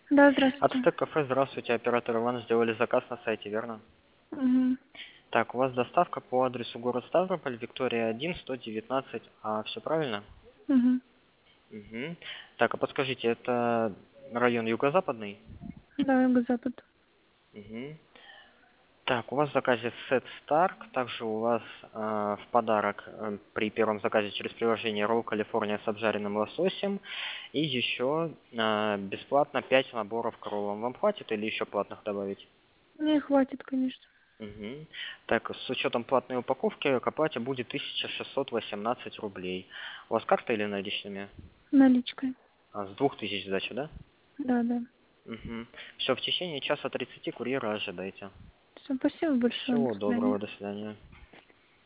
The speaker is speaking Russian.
Да, От здравствуйте. Стек Кафе, здравствуйте, оператор Иван, сделали заказ на сайте, верно? Мгм. Так, у вас доставка по адресу город Ставрополь, Виктория 1, 119А, все правильно? Мгм. Угу. Так, а подскажите, это район Юго-Западный? Да, Юго-Запад. Угу. Так, у вас в заказе сет Старк, также у вас в подарок при первом заказе через приложение Roll California с обжаренным лососем и еще бесплатно 5 наборов к роллам. Вам хватит или еще платных добавить? Мне хватит, конечно. Мгм. Так, с учетом платной упаковки к оплате будет 1618 рублей. У вас карта или наличными? Наличкой. С 2000 сдачи, да? Да, да. Угу. Все, в течение часа 30 курьера ожидайте. Все, спасибо большое. До Всего свидания. доброго, до свидания.